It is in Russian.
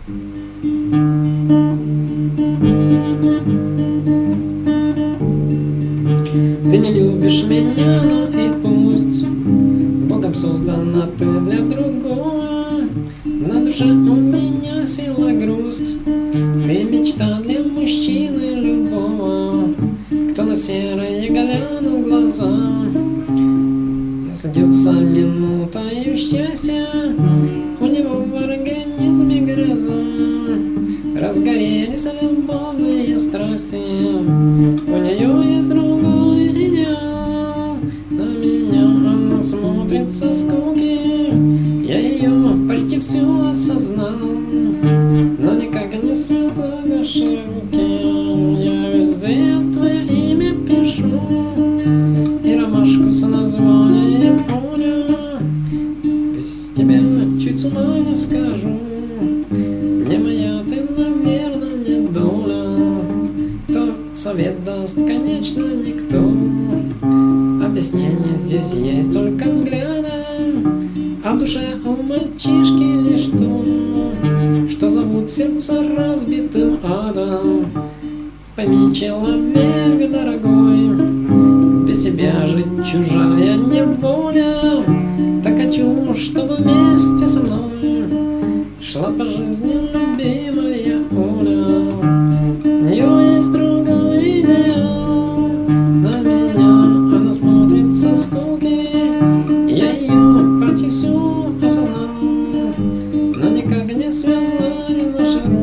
Ты не любишь меня, ну и пусть. Богом создана ты для другого. На душе у меня сила грусть. Ты мечта для мужчины любого. Кто на серые глянул глаза, садится минутою счастья. У него в организме гроза. Разгорелись любовные страсти. У нее есть другой идеал. На меня она смотрит со скуки. Я ее почти всю осознал, но никак не связать наши руки. Я везде твое имя пишу и ромашку с названием Оля. Без тебя чуть с ума не скажу. Не моя ты, наверное, не доля. Кто совет даст, конечно, никто. Объяснение здесь есть только взгляда, а в душе у мальчишки лишь то, что зовут сердце разбитым адом. Пойми, человек дорогой, без тебя жить чужая неволя. Так хочу, чтобы вместе со мной шла по жизни любимая Оля. У нее есть другой идеал. На меня она смотрит со скуки. Я ее почти всю осознал, но никак не связали наши руки.